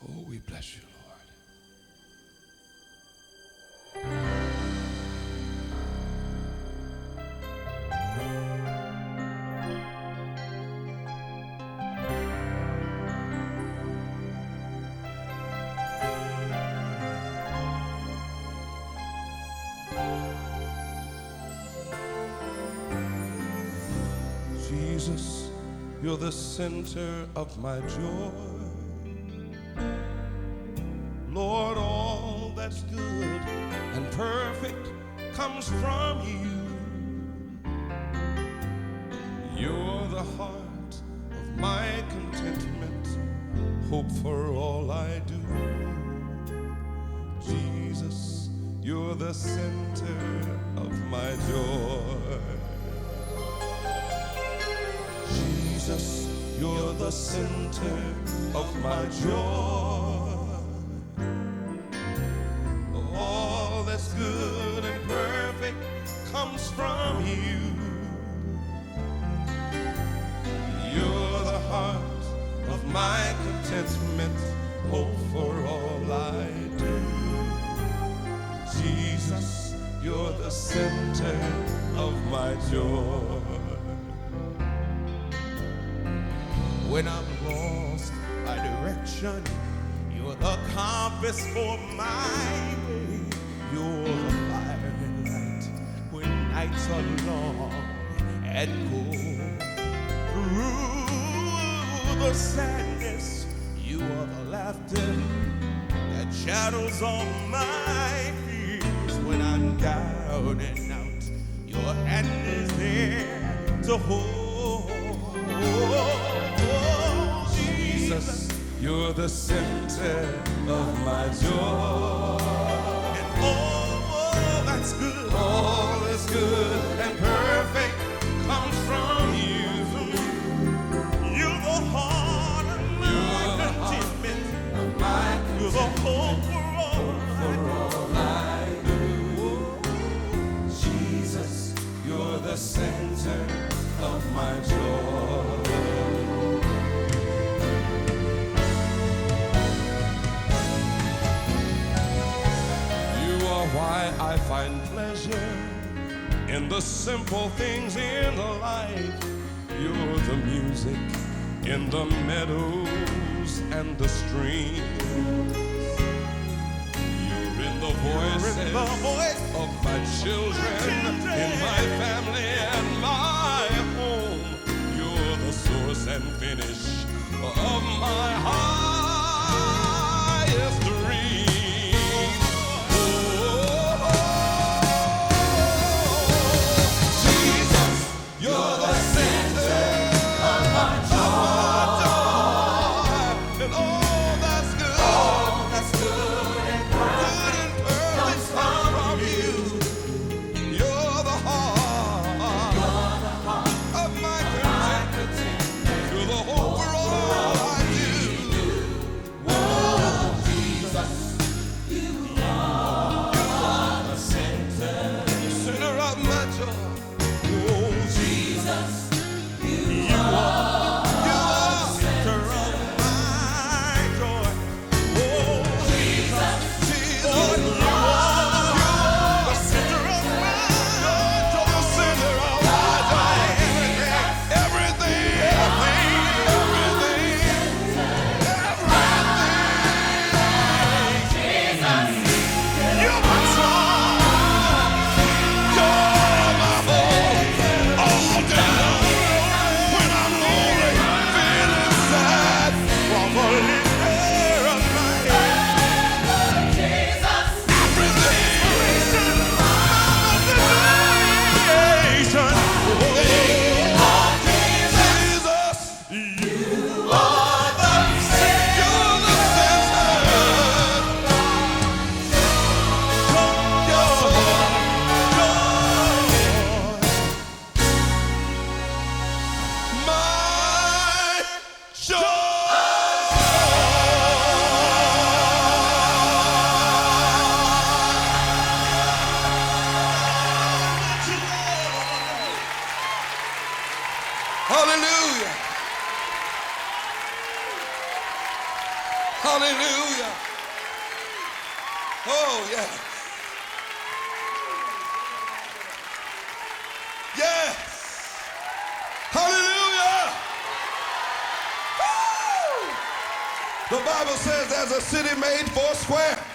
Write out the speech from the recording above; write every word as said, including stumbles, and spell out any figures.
Oh, we bless you, Lord. Jesus, you're the center of my joy. Lord, all that's good and perfect comes from you. You're the heart of my contentment, hope for all I do. Jesus, you're the center of my joy. Jesus, you're the center of my joy. All that's good and perfect comes from you. You're the heart of my contentment, hope for all I do. Jesus, you're the center of my joy. When I'm lost by direction, you're the compass for my way. You're the fire and light when nights are long and cold. Through the sadness, you are the laughter that shadows all my fears. When I'm down and out, your hand is there to hold. Jesus, you're the center of my joy. And all that's good, all that's good and perfect comes from you. You're the heart of my contentment. You're the hope for all, for all I do. Jesus, you're the center of my joy. Why I find pleasure in the simple things in life. You're the music in the meadows and the streams. You're in the voices in the voice of my children, children, in my family and my home. You're the source and finish of my highest dream. You Hallelujah. Oh, yeah. Yes. Hallelujah. Woo! The Bible says there's a city made four square.